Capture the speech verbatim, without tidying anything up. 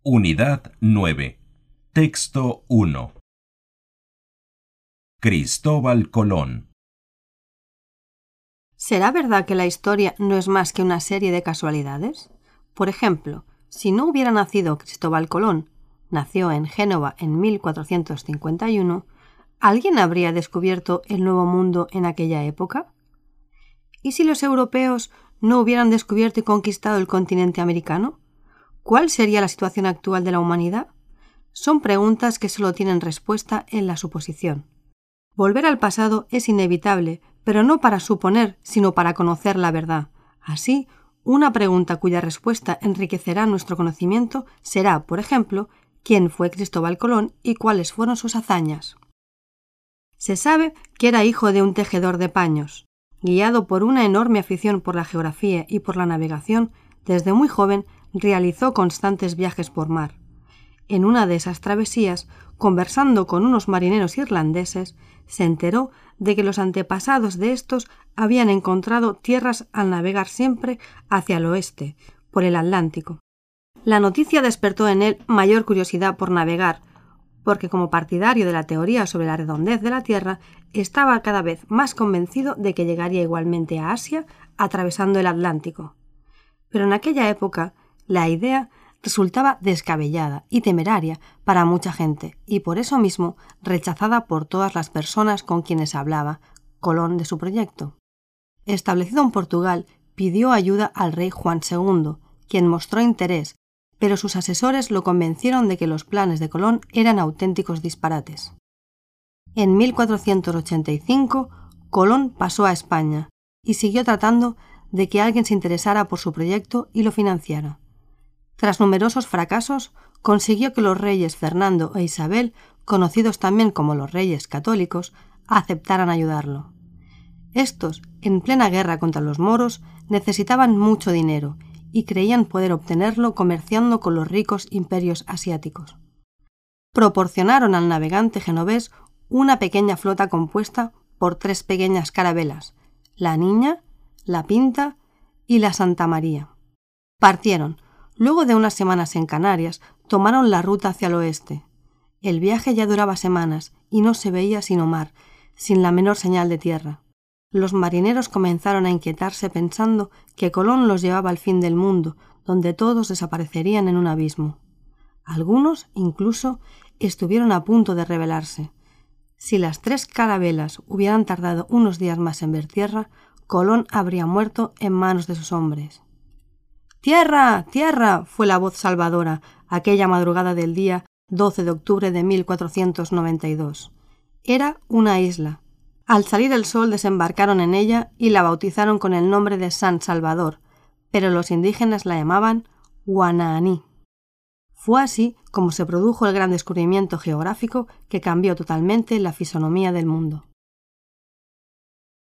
Unidad nueve. Texto uno. Cristóbal Colón. ¿Será verdad que la historia no es más que una serie de casualidades? Por ejemplo, si no hubiera nacido Cristóbal Colón, nació en Génova en mil cuatrocientos cincuenta y uno, ¿alguien habría descubierto el Nuevo Mundo en aquella época? ¿Y si los europeos no hubieran descubierto y conquistado el continente americano? ¿Cuál sería la situación actual de la humanidad? Son preguntas que solo tienen respuesta en la suposición. Volver al pasado es inevitable, pero no para suponer, sino para conocer la verdad. Así, una pregunta cuya respuesta enriquecerá nuestro conocimiento será, por ejemplo, ¿quién fue Cristóbal Colón y cuáles fueron sus hazañas? Se sabe que era hijo de un tejedor de paños. Guiado por una enorme afición por la geografía y por la navegación, desde muy joven realizó constantes viajes por mar. En una de esas travesías, conversando con unos marineros irlandeses, se enteró de que los antepasados de estos habían encontrado tierras al navegar siempre hacia el oeste, por el Atlántico. La noticia despertó en él mayor curiosidad por navegar, porque como partidario de la teoría sobre la redondez de la Tierra, estaba cada vez más convencido de que llegaría igualmente a Asia atravesando el Atlántico. Pero en aquella época, la idea resultaba descabellada y temeraria para mucha gente, y por eso mismo rechazada por todas las personas con quienes hablaba Colón de su proyecto. Establecido en Portugal, pidió ayuda al rey Juan segundo, quien mostró interés, pero sus asesores lo convencieron de que los planes de Colón eran auténticos disparates. En mil cuatrocientos ochenta y cinco, Colón pasó a España y siguió tratando de que alguien se interesara por su proyecto y lo financiara. Tras numerosos fracasos, consiguió que los reyes Fernando e Isabel, conocidos también como los reyes católicos, aceptaran ayudarlo. Estos, en plena guerra contra los moros, necesitaban mucho dinero y creían poder obtenerlo comerciando con los ricos imperios asiáticos. Proporcionaron al navegante genovés una pequeña flota compuesta por tres pequeñas carabelas, la Niña, la Pinta y la Santa María. Partieron. Luego de unas semanas en Canarias, tomaron la ruta hacia el oeste. El viaje ya duraba semanas y no se veía sino mar, sin la menor señal de tierra. Los marineros comenzaron a inquietarse pensando que Colón los llevaba al fin del mundo, donde todos desaparecerían en un abismo. Algunos, incluso, estuvieron a punto de rebelarse. Si las tres carabelas hubieran tardado unos días más en ver tierra, Colón habría muerto en manos de sus hombres. ¡Tierra! ¡Tierra! Fue la voz salvadora aquella madrugada del día doce de octubre de mil cuatrocientos noventa y dos. Era una isla. Al salir el sol desembarcaron en ella y la bautizaron con el nombre de San Salvador, pero los indígenas la llamaban Guanaaní. Fue así como se produjo el gran descubrimiento geográfico que cambió totalmente la fisonomía del mundo.